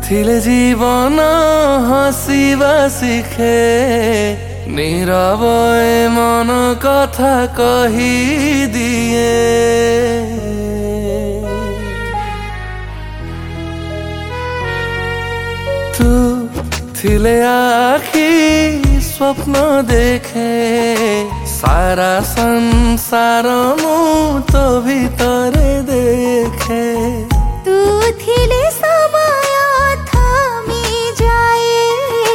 ଥିଲେ ଜୀବନ ହସିବା ଶିଖେ, ନୀରବ ଏ ମନ କଥା କହିଦିଏ। ତୁ ଥିଲେ ଆଖି ସ୍ୱପ୍ନ ଦେଖେ, ସାରା ସଂସାର ମୁଁ ତୋ ଭିତରେ ଦେଖେ। ତୁ ଥିଲେ ସମୟ ଥମି ଯାଏ,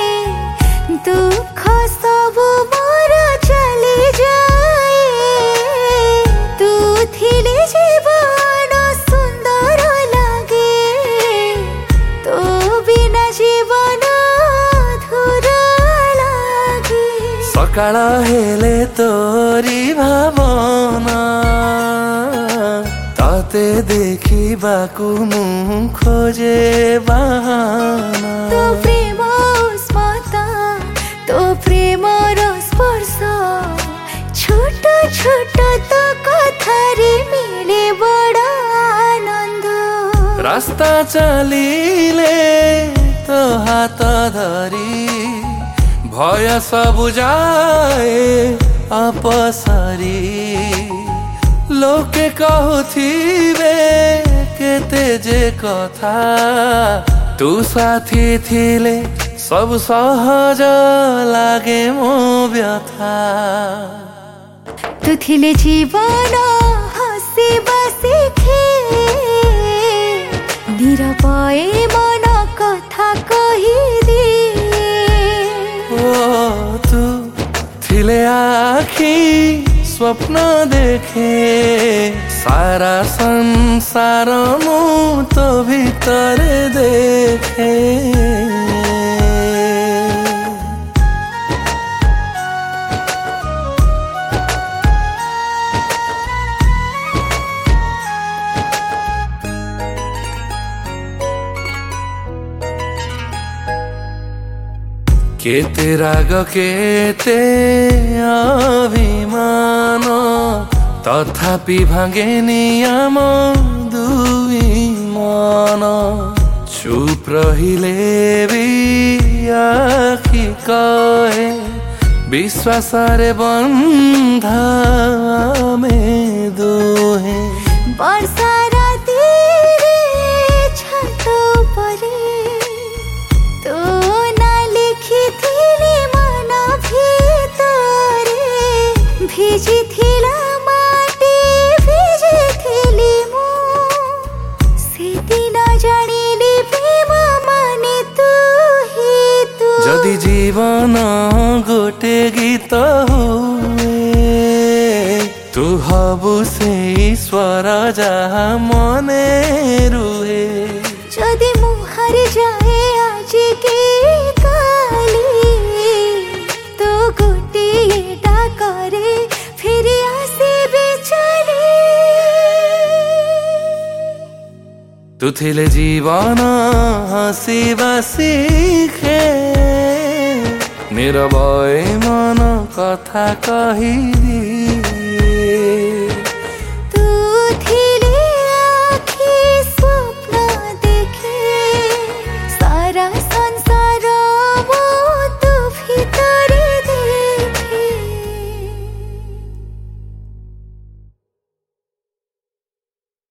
ଦୁଃଖ ସବୁ ମୋର ଚାଲି ଯାଏ। ତୁ ଥିଲେ ଜୀବନ ସୁନ୍ଦର ଲାଗେ, ତୋ ବିନା ଜୀବନ ଅଧୁରା ଲାଗେ। ସକାଳ ହେଲେ ତୋରି ଭାବନା, ତତେ ଦେଖିବାକୁ ମୁଁ ଖୋଜେ ବାହାନା। ତୋ ପ୍ରେମ ଉଷ୍ମତା, ତୋ ପ୍ରେମର ସ୍ପର୍ଶ, ଛୋଟ ଛୋଟ ତୋ କଥାରେ ମିଳେ ବଡ଼ ଆନନ୍ଦ। ରାସ୍ତା ଚାଲିଲେ ତୋ ହାତ ଧରି, ଭୟ ସବୁ ଯାଏ ଅପସରି। ଲୋକେ କହୁଥିବେ କେତେ ଯେ କଥା, ତୁ ସାଥୀ ଥିଲେ ସବୁ ସହଜ ଲାଗେ ମୋ ବ୍ୟଥା। ତୁ ଥିଲେ ଜୀବନ ହସିବା ଶିଖେ, ନୀରବ ଏ ମନ କଥା କହିଦିଏ। ଓ ତୁ ଥିଲେ ଆଖି ସ୍ୱପ୍ନ ଦେଖେ, ସାରା ସଂସାର ମୁଁ ତୋ ଭିତରେ ଦେଖେ। କେତେ ରାଗ କେତେ ଅଭିମାନ, ତଥାପି ଭାଙ୍ଗେନି ଆମ ଦୁଇ ମନ। ଚୁପ ରହିଲେ ବି ଆଖି କହେ, ବିଶ୍ୱାସରେ ବନ୍ଧା ଆମେ ଦୁହେଁ। ବର୍ଷା ରାତିରେ ଛାତ ଉପରେ ତୋ ନାଁ ଲେଖିଥିଲି ମନ ଭିତରେ। ଭିଜିଥିଲା ମାଟି, ଭିଜିଥିଲି ମୁଁ, ସେଦିନ ଜାଣିଲି ପ୍ରେମ ମାନେ ତୁ ହିଁ ତୁ। ଯଦି ଜୀବନ ଗୋଟେ ଗୀତ ହୁଏ, ତୁ ହବୁ ସେଇ ସ୍ୱର ଯାହା ମନେ ରୁହେ। ଯଦି ମୁଁ ହାରି ଯାଏ ଆଜି କି କାଲି, ତୁ ଗୋଟିଏ ଡାକରେ ଫେରି ଆସିବି ଚାଲି। ତୁ ଥିଲେ ଜୀବନ ହସିବା ଶିଖେ, ନୀରବ ଏ ମନ କଥା କହିଦିଏ।